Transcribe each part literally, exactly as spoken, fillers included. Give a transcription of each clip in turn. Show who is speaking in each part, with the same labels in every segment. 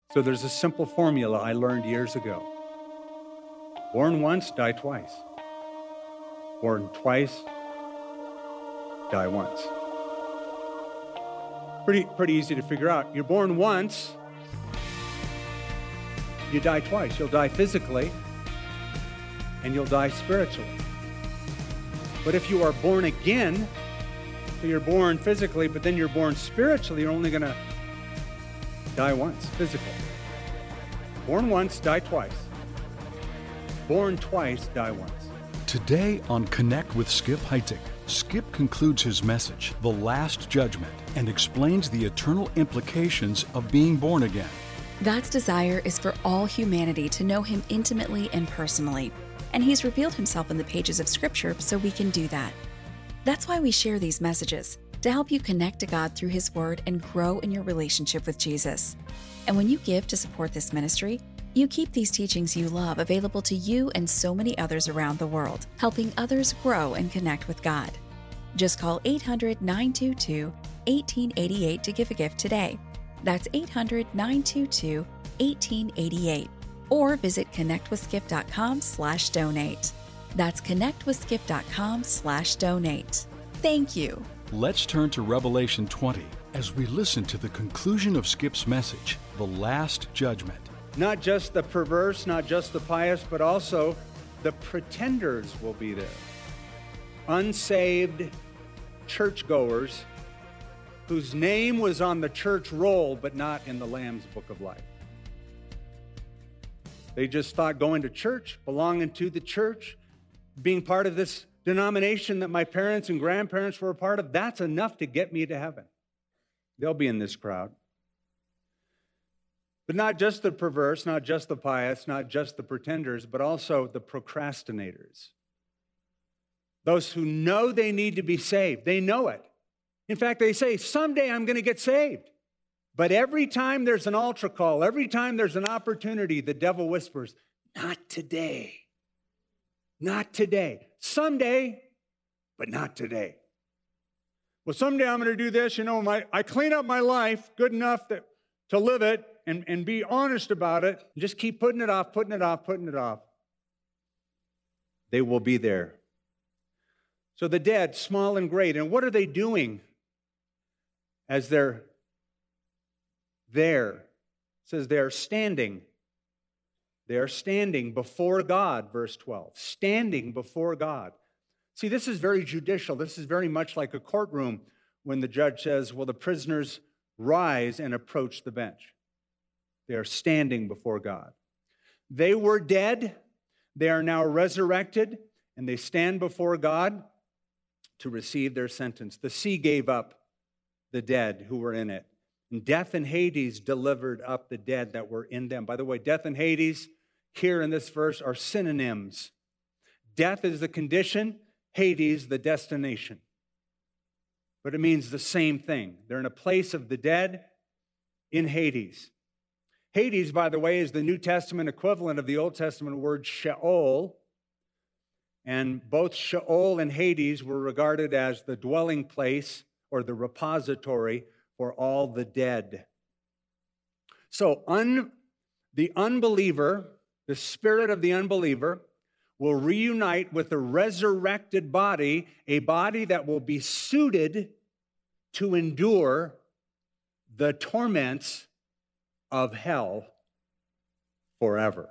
Speaker 1: So there's a simple formula I learned years ago. Born once, die twice. Born twice, die once. Pretty, pretty easy to figure out. You're born once, you die twice. You'll die physically, and you'll die spiritually. But if you are born again, so you're born physically, but then you're born spiritually, you're only going to die once, physically. Born once, die twice. Born twice, die once.
Speaker 2: Today on Connect with Skip Heitzig, Skip concludes his message, The Last Judgment, and explains the eternal implications of being born again.
Speaker 3: God's desire is for all humanity to know Him intimately and personally, and He's revealed Himself in the pages of Scripture so we can do that. That's why we share these messages, to help you connect to God through His Word and grow in your relationship with Jesus. And when you give to support this ministry, you keep these teachings you love available to you and so many others around the world, helping others grow and connect with God. Just call eight hundred, nine two two, one eight eight eight to give a gift today. That's eight hundred, nine two two, one eight eight eight. Or visit connectwithskip.com slash donate. That's connectwithskip.com slash donate. Thank you.
Speaker 2: Let's turn to Revelation twenty as we listen to the conclusion of Skip's message, The Last Judgment.
Speaker 1: Not just the perverse, not just the pious, but also the pretenders will be there. Unsaved churchgoers whose name was on the church roll, but not in the Lamb's Book of Life. They just thought going to church, belonging to the church, being part of this denomination that my parents and grandparents were a part of, that's enough to get me to heaven. They'll be in this crowd. But not just the perverse, not just the pious, not just the pretenders, but also the procrastinators. Those who know they need to be saved. They know it. In fact, they say, someday I'm going to get saved. But every time there's an altar call, every time there's an opportunity, the devil whispers, not today. Not today. Someday, but not today. Well, someday I'm going to do this. You know, my, I clean up my life good enough that, to live it and, and be honest about it. Just keep putting it off, putting it off, putting it off. They will be there. So the dead, small and great. And what are they doing as they're there? It says they are standing. They are standing before God, verse twelve. Standing before God. See, this is very judicial. This is very much like a courtroom when the judge says, will the prisoners rise and approach the bench? They are standing before God. They were dead. They are now resurrected, and they stand before God to receive their sentence. The sea gave up the dead who were in it. And death and Hades delivered up the dead that were in them. By the way, death and Hades here in this verse are synonyms. Death is the condition, Hades the destination. But it means the same thing. They're in a place of the dead in Hades. Hades, by the way, is the New Testament equivalent of the Old Testament word Sheol. And both Sheol and Hades were regarded as the dwelling place or the repository for all the dead. So un, the unbeliever, the spirit of the unbeliever, will reunite with a resurrected body, a body that will be suited to endure the torments of hell forever.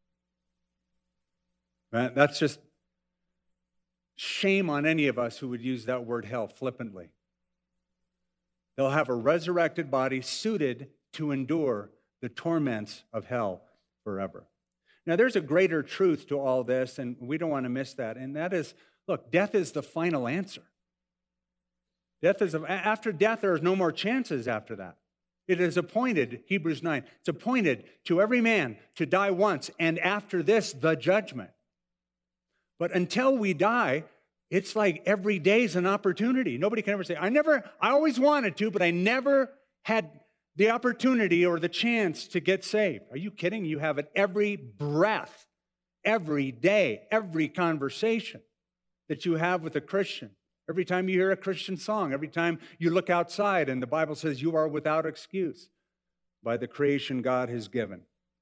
Speaker 1: Right? That's just shame on any of us who would use that word hell flippantly. They'll have a resurrected body suited to endure the torments of hell forever. Now, there's a greater truth to all this, and we don't want to miss that, and that is, look, death is the final answer. Death is, after death, there is no more chances after that. It is appointed, Hebrews nine, it's appointed to every man to die once, and after this, the judgment. But until we die, it's like every day is an opportunity. Nobody can ever say, I never, I always wanted to, but I never had the opportunity or the chance to get saved. Are you kidding? You have it every breath, every day, every conversation that you have with a Christian. Every time you hear a Christian song, every time you look outside and the Bible says you are without excuse. by the creation God has given.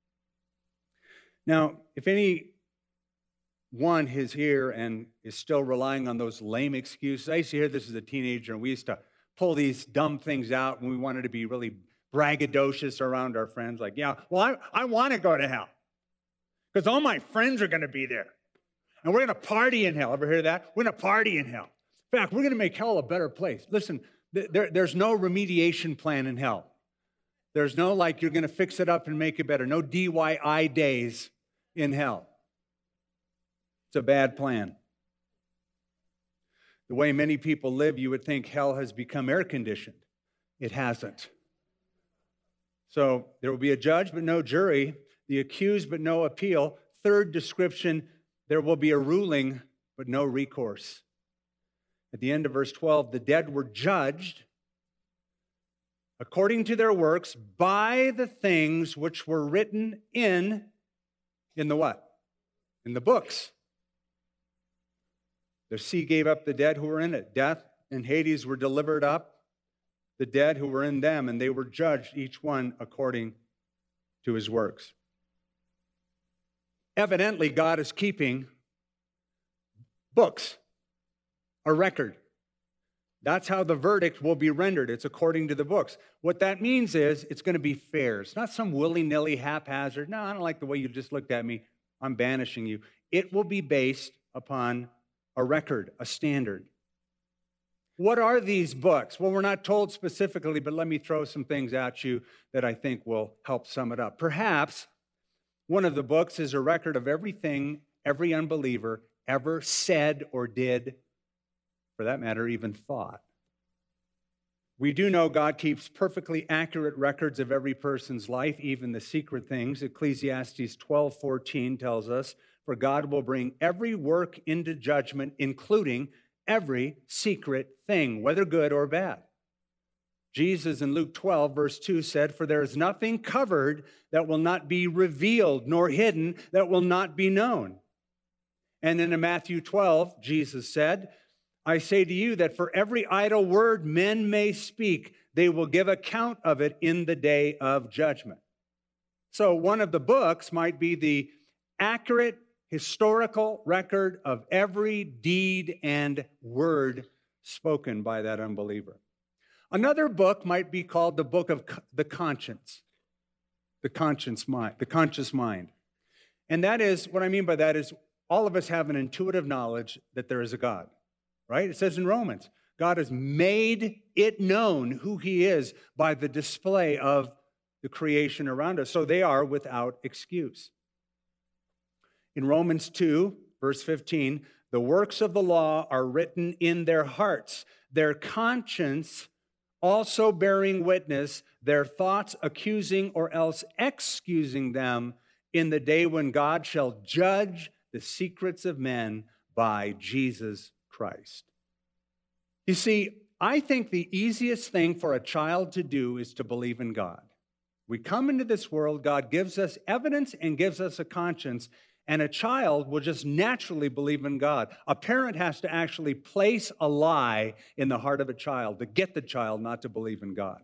Speaker 1: Now, if any one is here and is still relying on those lame excuses, I used to hear this as a teenager, and we used to pull these dumb things out when we wanted to be really braggadocious around our friends, like, yeah, well, I, I want to go to hell because all my friends are going to be there, and we're going to party in hell. Ever hear that? We're going to party in hell. In fact, we're going to make hell a better place. Listen, th- there, there's no remediation plan in hell. There's no, like, you're going to fix it up and make it better. No D Y I days in hell. It's a bad plan. The way many people live, you would think hell has become air-conditioned. It hasn't. So there will be a judge, but no jury. The accused, but no appeal. Third description, there will be a ruling, but no recourse. At the end of verse twelve, the dead were judged according to their works by the things which were written in, in the what? In the books. The sea gave up the dead who were in it. Death and Hades were delivered up, the dead who were in them, and they were judged, each one according to his works. Evidently, God is keeping books, a record. That's how the verdict will be rendered. It's according to the books. What that means is it's going to be fair. It's not some willy-nilly, haphazard, no, I don't like the way you just looked at me, I'm banishing you. It will be based upon a record, a standard. What are these books? Well, we're not told specifically, but let me throw some things at you that I think will help sum it up. Perhaps one of the books is a record of everything every unbeliever ever said or did, for that matter, even thought. We do know God keeps perfectly accurate records of every person's life, even the secret things. Ecclesiastes twelve fourteen tells us, for God will bring every work into judgment, including every secret thing, whether good or bad. Jesus in Luke twelve, verse two said, for there is nothing covered that will not be revealed, nor hidden that will not be known. And then in Matthew twelve, Jesus said, I say to you that for every idle word men may speak, they will give account of it in the day of judgment. So one of the books might be the accurate historical record of every deed and word spoken by that unbeliever. Another book might be called the book of the conscience, the conscience mind, the conscious mind. And that is, what I mean by that is, all of us have an intuitive knowledge that there is a God. Right? It says in Romans, God has made it known who he is by the display of the creation around us. So they are without excuse. In Romans two, verse fifteen, the works of the law are written in their hearts, their conscience also bearing witness, their thoughts accusing or else excusing them in the day when God shall judge the secrets of men by Jesus Christ. You see, I think the easiest thing for a child to do is to believe in God. We come into this world, God gives us evidence and gives us a conscience, and a child will just naturally believe in God. A parent has to actually place a lie in the heart of a child to get the child not to believe in God.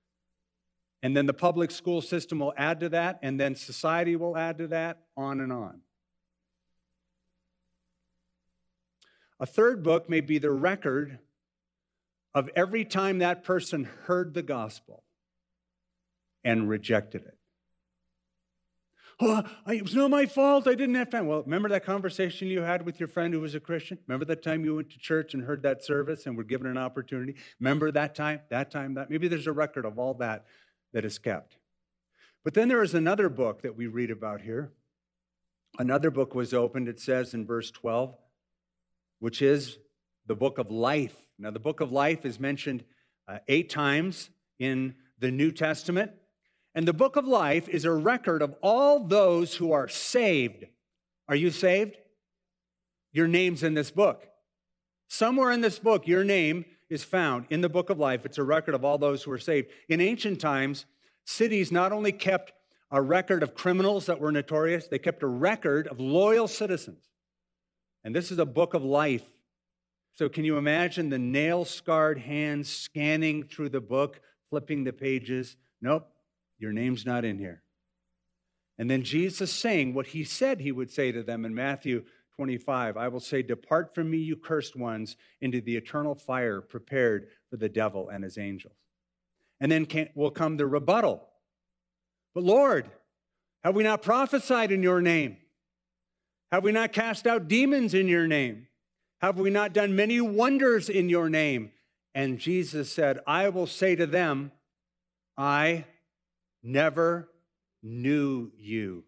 Speaker 1: And then the public school system will add to that, and then society will add to that, on and on. A third book may be the record of every time that person heard the gospel and rejected it. Oh, it was not my fault. I didn't have time. Well, remember that conversation you had with your friend who was a Christian? Remember that time you went to church and heard that service and were given an opportunity? Remember that time, that time, that? Maybe there's a record of all that that is kept. But then there is another book that we read about here. Another book was opened, it says in verse twelve, which is the book of life. Now, the book of life is mentioned uh, eight times in the New Testament. And the book of life is a record of all those who are saved. Are you saved? Your name's in this book. Somewhere in this book, your name is found in the book of life. It's a record of all those who are saved. In ancient times, cities not only kept a record of criminals that were notorious, they kept a record of loyal citizens. And this is a book of life. So can you imagine the nail-scarred hands scanning through the book, flipping the pages? Nope. Your name's not in here. And then Jesus saying what he said he would say to them in Matthew twenty-five, I will say, depart from me, you cursed ones, into the eternal fire prepared for the devil and his angels. And then can, will come the rebuttal. But Lord, have we not prophesied in your name? Have we not cast out demons in your name? Have we not done many wonders in your name? And Jesus said, I will say to them, I never knew you.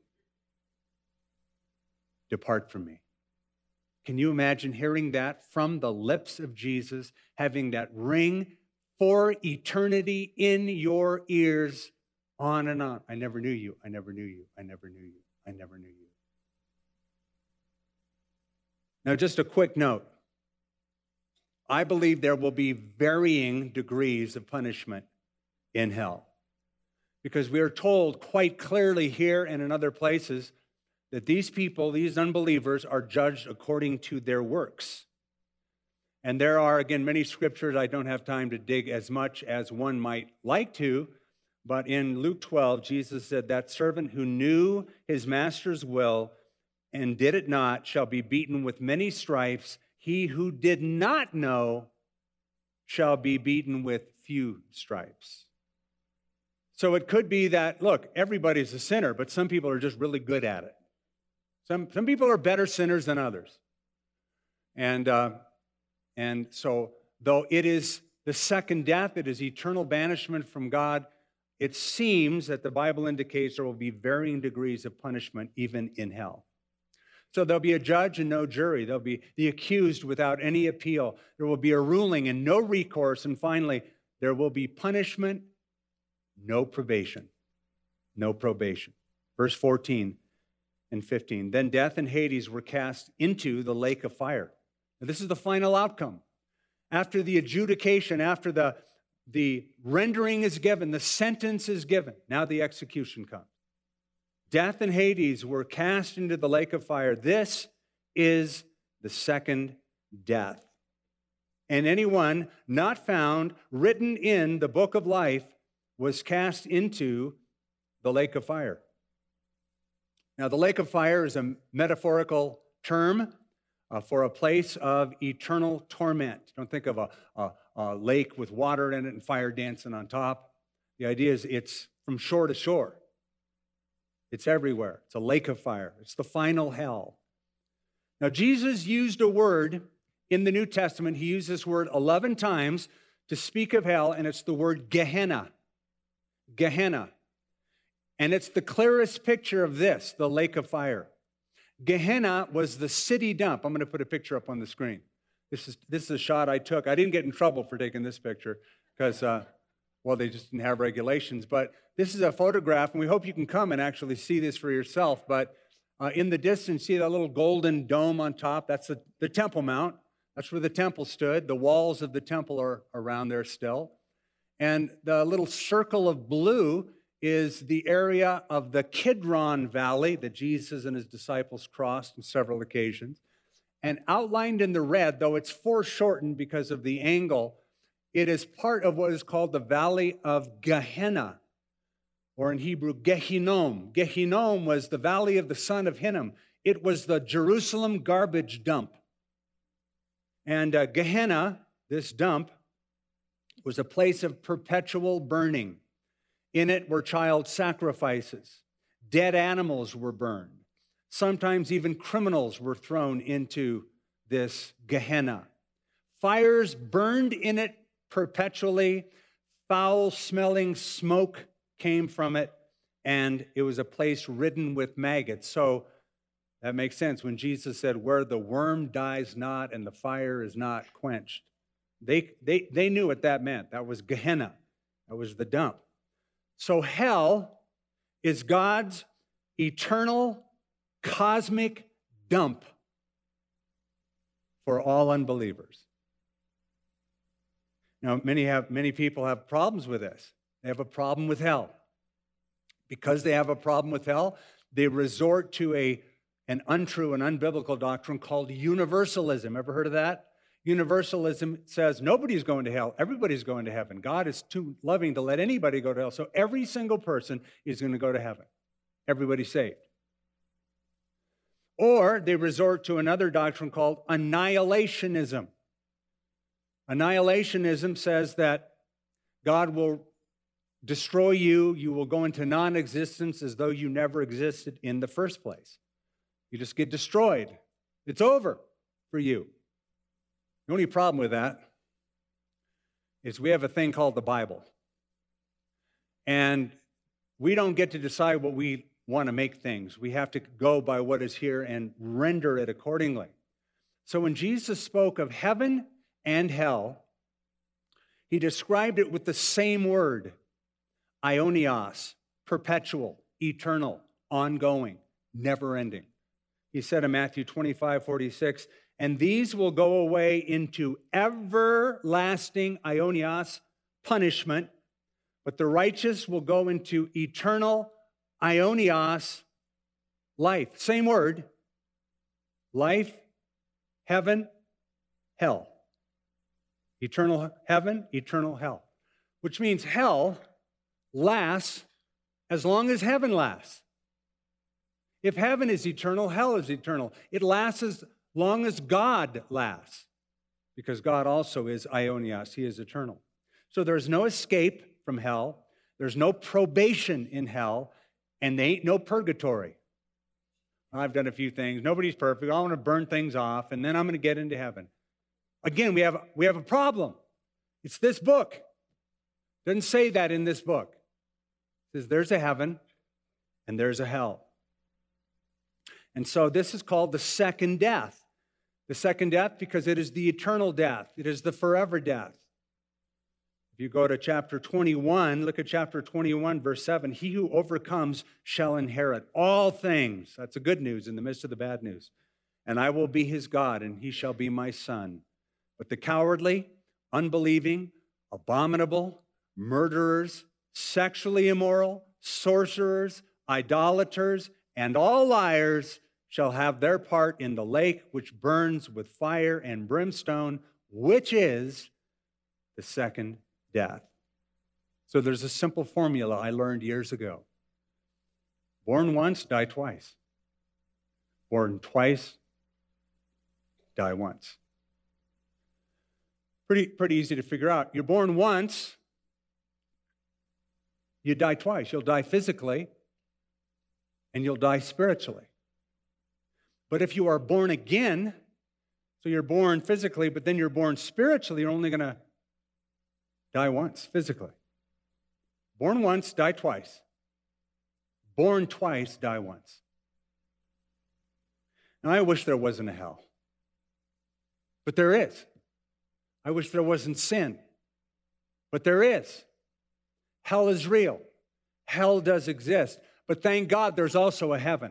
Speaker 1: Depart from me. Can you imagine hearing that from the lips of Jesus, having that ring for eternity in your ears, on and on? I never knew you. I never knew you. I never knew you. I never knew you. Now, just a quick note. I believe there will be varying degrees of punishment in hell, because we are told quite clearly here and in other places that these people, these unbelievers, are judged according to their works. And there are, again, many scriptures. I don't have time to dig as much as one might like to, but in Luke twelve, Jesus said, that servant who knew his master's will and did it not shall be beaten with many stripes. He who did not know shall be beaten with few stripes. So it could be that, look, everybody's a sinner, but some people are just really good at it. Some, some people are better sinners than others. And, uh, and so, though it is the second death, it is eternal banishment from God, it seems that the Bible indicates there will be varying degrees of punishment even in hell. So there'll be a judge and no jury. There'll be the accused without any appeal. There will be a ruling and no recourse. And finally, there will be punishment, no probation. No probation. Verse fourteen and fifteen. Then death and Hades were cast into the lake of fire. Now, this is the final outcome. After the adjudication, after the, the rendering is given, the sentence is given, now the execution comes. Death and Hades were cast into the lake of fire. This is the second death. And anyone not found written in the book of life was cast into the lake of fire. Now, the lake of fire is a metaphorical term uh, for a place of eternal torment. Don't think of a, a, a lake with water in it and fire dancing on top. The idea is it's from shore to shore. It's everywhere. It's a lake of fire. It's the final hell. Now, Jesus used a word in the New Testament. He used this word eleven times to speak of hell, and it's the word Gehenna. Gehenna. And it's the clearest picture of this, the lake of fire. Gehenna was the city dump. I'm going to put a picture up on the screen. This is, this is a shot I took. I didn't get in trouble for taking this picture because, uh, well, they just didn't have regulations. But this is a photograph, and we hope you can come and actually see this for yourself. But uh, in the distance, see that little golden dome on top? That's the, the Temple Mount. That's where the temple stood. The walls of the temple are around there still. And the little circle of blue is the area of the Kidron Valley that Jesus and his disciples crossed on several occasions. And outlined in the red, though it's foreshortened because of the angle, it is part of what is called the Valley of Gehenna, or in Hebrew, Gehinnom. Gehinnom was the valley of the son of Hinnom. It was the Jerusalem garbage dump. And uh, Gehenna, this dump, was a place of perpetual burning. In it were child sacrifices. Dead animals were burned. Sometimes even criminals were thrown into this Gehenna. Fires burned in it perpetually. Foul-smelling smoke came from it, and it was a place ridden with maggots. So that makes sense when Jesus said, where the worm dies not and the fire is not quenched. They, they, they knew what that meant. That was Gehenna. That was the dump. So hell is God's eternal, cosmic dump for all unbelievers. Now, many have many people have problems with this. They have a problem with hell. Because they have a problem with hell, they resort to a, an untrue and unbiblical doctrine called universalism. Ever heard of that? Universalism says nobody's going to hell, everybody's going to heaven. God is too loving to let anybody go to hell, so every single person is going to go to heaven. Everybody's saved. Or they resort to another doctrine called annihilationism. Annihilationism says that God will destroy you, you will go into non-existence as though you never existed in the first place. You just get destroyed. It's over for you. The only problem with that is we have a thing called the Bible. And we don't get to decide what we want to make things. We have to go by what is here and render it accordingly. So when Jesus spoke of heaven and hell, he described it with the same word, aionios, perpetual, eternal, ongoing, never-ending. He said in Matthew twenty-five forty-six, and these will go away into everlasting, aionios, punishment, but the righteous will go into eternal, aionios, life. Same word, life, heaven, hell. Eternal heaven, eternal hell. Which means hell lasts as long as heaven lasts. If heaven is eternal, hell is eternal. It lasts as long as God lasts, because God also is aionios. He is eternal. So there's no escape from hell. There's no probation in hell, and there ain't no purgatory. I've done a few things. Nobody's perfect. I want to burn things off, and then I'm going to get into heaven. Again, we have, we have a problem. It's this book. It doesn't say that in this book. It says there's a heaven and there's a hell. And so this is called the second death. The second death because it is the eternal death. It is the forever death. If you go to chapter twenty-one, look at chapter twenty-one, verse seven. He who overcomes shall inherit all things. That's the good news in the midst of the bad news. And I will be his God, and he shall be my son. But the cowardly, unbelieving, abominable, murderers, sexually immoral, sorcerers, idolaters, and all liars shall have their part in the lake which burns with fire and brimstone, which is the second death. So there's a simple formula I learned years ago. Born once, die twice. Born twice, die once. Pretty, pretty easy to figure out. You're born once, you die twice. You'll die physically, and you'll die spiritually. But if you are born again, so you're born physically, but then you're born spiritually, you're only going to die once physically. Born once, die twice. Born twice, die once. Now, I wish there wasn't a hell, but there is. I wish there wasn't sin, but there is. Hell is real. Hell does exist. But thank God there's also a heaven.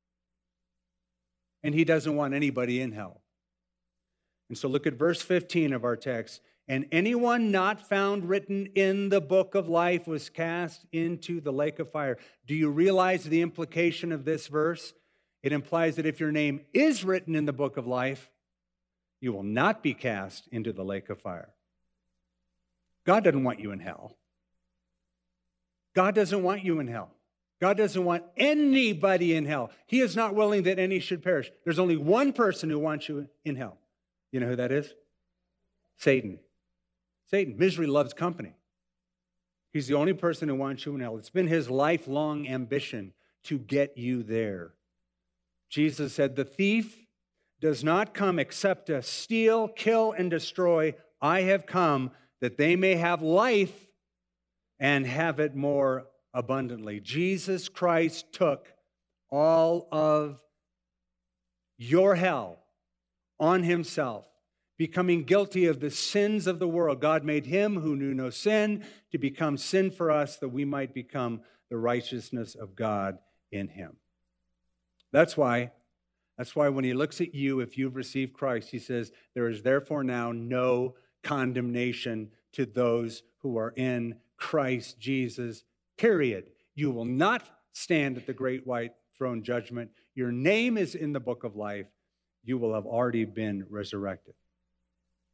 Speaker 1: And he doesn't want anybody in hell. And so look at verse fifteen of our text. And anyone not found written in the book of life was cast into the lake of fire. Do you realize the implication of this verse? It implies that if your name is written in the book of life, you will not be cast into the lake of fire. God doesn't want you in hell. God doesn't want you in hell. God doesn't want anybody in hell. He is not willing that any should perish. There's only one person who wants you in hell. You know who that is? Satan. Satan. Misery loves company. He's the only person who wants you in hell. It's been his lifelong ambition to get you there. Jesus said, the thief does not come except to steal, kill, and destroy. I have come that they may have life and have it more abundantly. Jesus Christ took all of your hell on himself, becoming guilty of the sins of the world. God made him who knew no sin to become sin for us, that we might become the righteousness of God in him. That's why, that's why when he looks at you, if you've received Christ, he says, there is therefore now no condemnation to those who are in Christ Jesus, period. You will not stand at the great white throne judgment. Your name is in the book of life. You will have already been resurrected.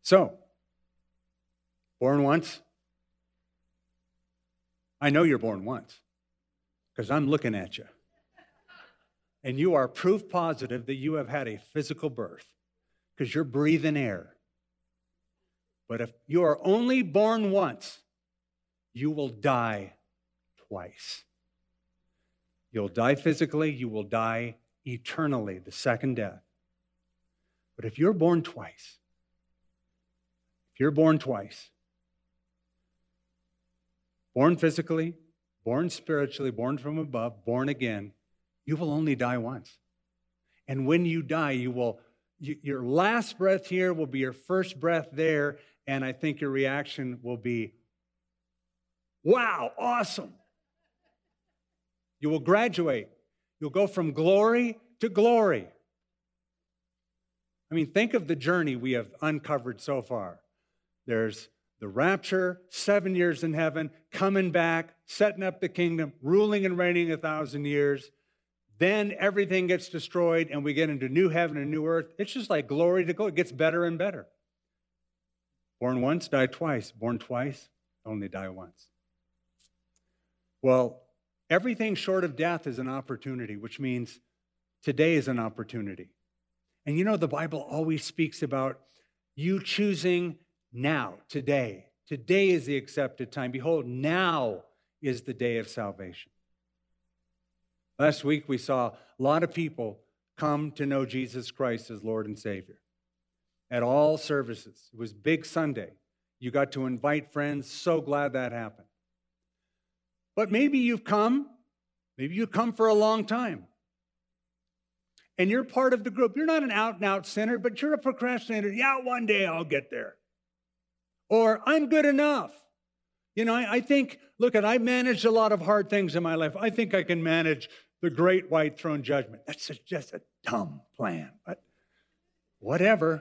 Speaker 1: So, born once? I know you're born once because I'm looking at you. And you are proof positive that you have had a physical birth because you're breathing air. But if you are only born once, you will die twice. You'll die physically, you will die eternally, the second death. But if you're born twice, if you're born twice, born physically, born spiritually, born from above, born again, you will only die once. And when you die, you will, you, your last breath here will be your first breath there, and I think your reaction will be, wow, awesome. You will graduate. You'll go from glory to glory. I mean, think of the journey we have uncovered so far. There's the rapture, seven years in heaven, coming back, setting up the kingdom, ruling and reigning a thousand years. Then everything gets destroyed and we get into new heaven and new earth. It's just like glory to glory. It gets better and better. Born once, die twice. Born twice, only die once. Well, everything short of death is an opportunity, which means today is an opportunity. And you know, the Bible always speaks about you choosing now, today. Today is the accepted time. Behold, now is the day of salvation. Last week, we saw a lot of people come to know Jesus Christ as Lord and Savior at all services. It was Big Sunday. You got to invite friends. So glad that happened. But maybe you've come, maybe you've come for a long time. And you're part of the group. You're not an out-and-out sinner, but you're a procrastinator. Yeah, one day I'll get there. Or I'm good enough. You know, I, I think, look, at I've managed a lot of hard things in my life. I think I can manage the great white throne judgment. That's a, just a dumb plan, but whatever.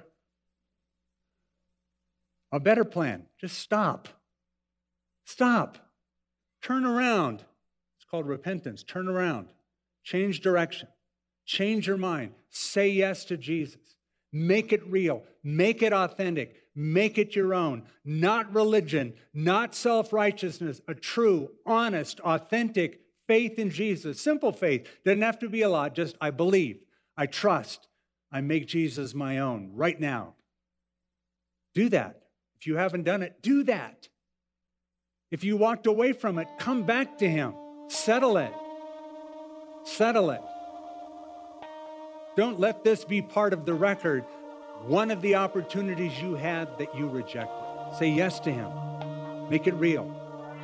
Speaker 1: A better plan, just stop. Stop. Turn around. It's called repentance. Turn around. Change direction. Change your mind. Say yes to Jesus. Make it real. Make it authentic. Make it your own. Not religion, not self-righteousness, a true, honest, authentic faith in Jesus. Simple faith. Doesn't have to be a lot. Just I believe. I trust. I make Jesus my own right now. Do that. If you haven't done it, do that. If you walked away from it, come back to Him. Settle it. Settle it. Don't let this be part of the record. One of the opportunities you had that you rejected. Say yes to Him. Make it real.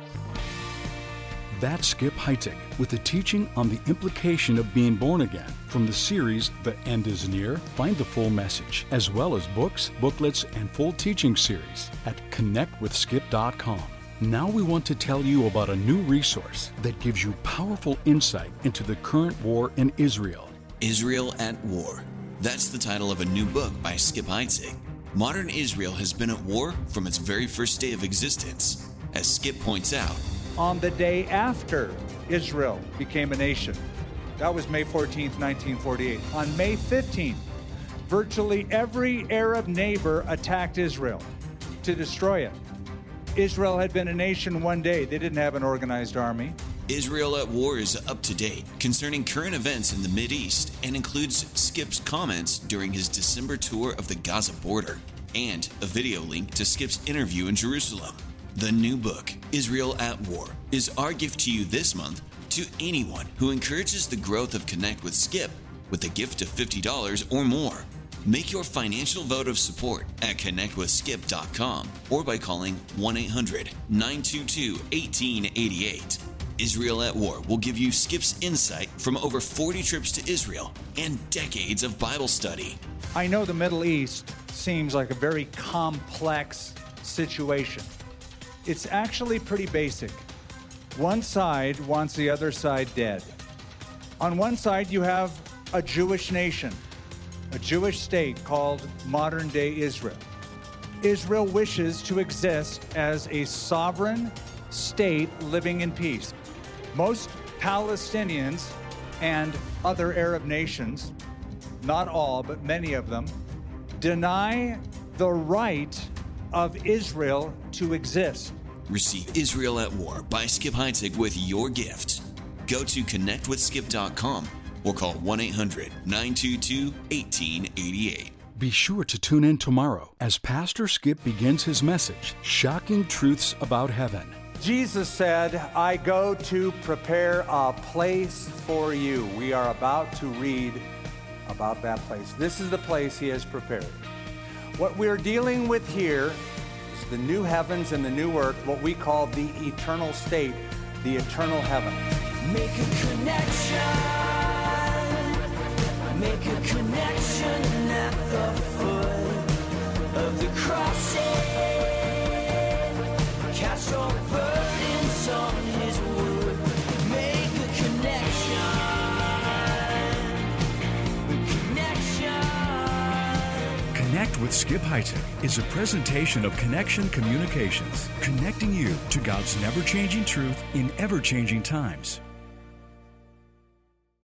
Speaker 2: That's Skip Heitzig with the teaching on the implication of being born again from the series The End is Near. Find the full message, as well as books, booklets, and full teaching series at connect with skip dot com. Now we want to tell you about a new resource that gives you powerful insight into the current war in Israel.
Speaker 4: Israel at War. That's the title of a new book by Skip Heitzig. Modern Israel has been at war from its very first day of existence. As Skip points out,
Speaker 1: on the day after Israel became a nation, that was May fourteenth, nineteen forty-eight. On May fifteenth, virtually every Arab neighbor attacked Israel to destroy it. Israel had been a nation one day. They didn't have an organized army.
Speaker 4: Israel at War is up to date concerning current events in the Mideast and includes Skip's comments during his December tour of the Gaza border and a video link to Skip's interview in Jerusalem. The new book, Israel at War, is our gift to you this month to anyone who encourages the growth of Connect with Skip with a gift of fifty dollars or more. Make your financial vote of support at connect with skip dot com or by calling one eight hundred nine two two one eight eight eight. Israel at War will give you Skip's insight from over forty trips to Israel and decades of Bible study.
Speaker 1: I know the Middle East seems like a very complex situation. It's actually pretty basic. One side wants the other side dead. On one side, you have a Jewish nation, a Jewish state called modern-day Israel. Israel wishes to exist as a sovereign state living in peace. Most Palestinians and other Arab nations, not all, but many of them, deny the right of Israel to exist.
Speaker 4: Receive Israel at War by Skip Heitzig with your gift. Go to connect with skip dot com or call one eight hundred nine two two one eight eight eight.
Speaker 2: Be sure to tune in tomorrow as Pastor Skip begins his message, Shocking Truths About Heaven.
Speaker 1: Jesus said, I go to prepare a place for you. We are about to read about that place. This is the place he has prepared. What we're dealing with here is the new heavens and the new earth, what we call the eternal state, the eternal heaven.
Speaker 5: Make a connection, make a connection at the foot of the cross. Cast your burdens on his wood. Make a connection, connection.
Speaker 6: Connect with Skip Heitzig is a presentation of Connection Communications, connecting you to God's never-changing truth in ever-changing times.